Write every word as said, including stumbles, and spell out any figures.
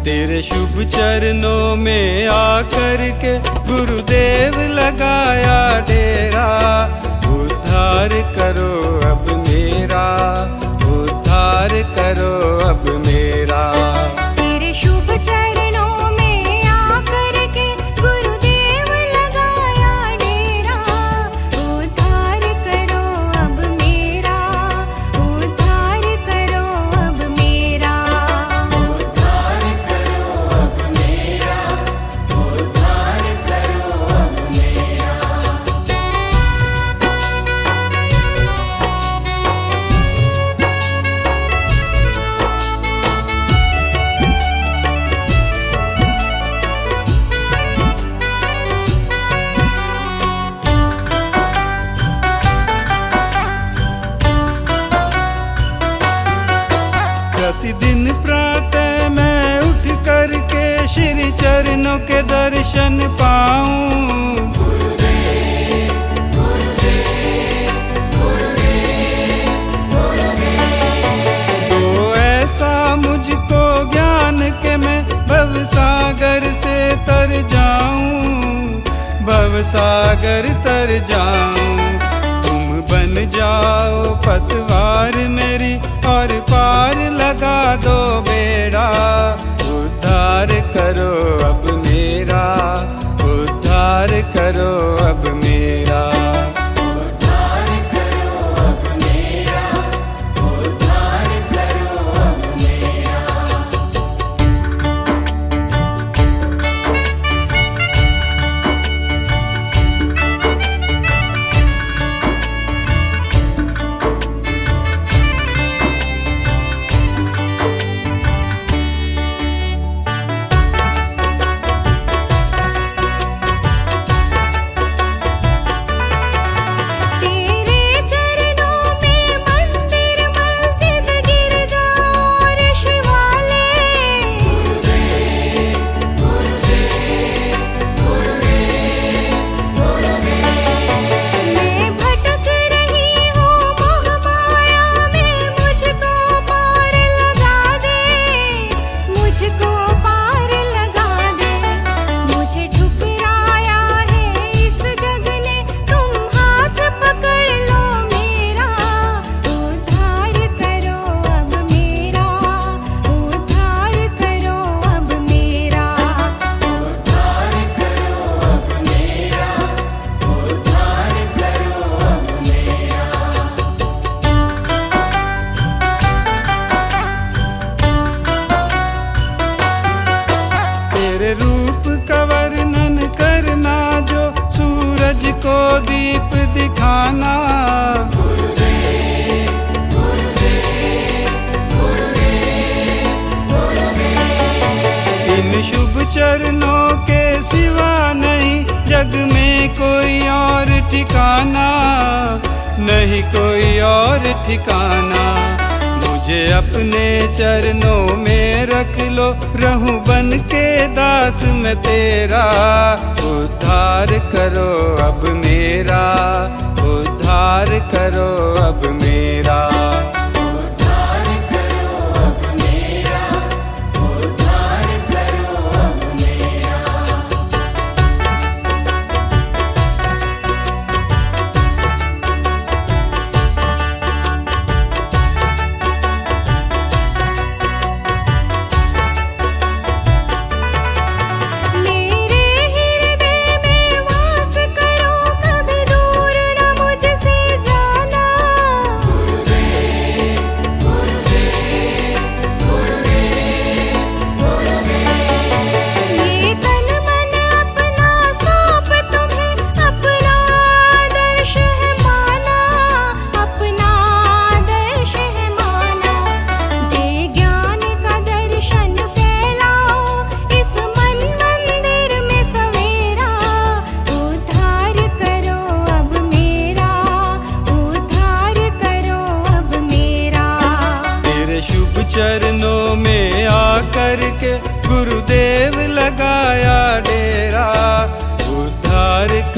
तेरे शुभ चरणों में आकर के गुरुदेव लगाया डेरा। उद्धार करो अब मेरा, उद्धार करो अब मेरा। तेरे शुभ चरणों में आकर के गुरुदेव लगाया डेरा। उद्धार करो अब मेरा, उद्धार करो अब मेरा। उद्धार करो अब मेरा, उद्धार करो अब मेरा। प्रतिदिन प्रातः मैं उठ करके श्री चरणों के दर्शन पाऊं। तो ऐसा मुझको ज्ञान के मैं भवसागर से तर जाऊं, भवसागर तर जाऊं। तुम बन जाओ पतवार मेरी और पार लगा दो बेड़ा। उद्धार करो अब मेरा, उद्धार करो अब मेरा। उद्धार करो अब मेरा, उद्धार करो अब मेरा। तेरे रूप का वर्णन करना जो सूरज को दीप दिखाना। इन शुभ चरणों के सिवा नहीं जग में कोई और ठिकाना, नहीं कोई और ठिकाना। मुझे अपने चरणों में रख लो, रहूं बन के दास मैं तेरा। उद्धार करो अब मेरा, उद्धार करो अब मेरा। उद्धार करो अब मेरा, उद्धार करो अब मेरा। चरणों में आकर के गुरुदेव लगाया डेरा। उद्धार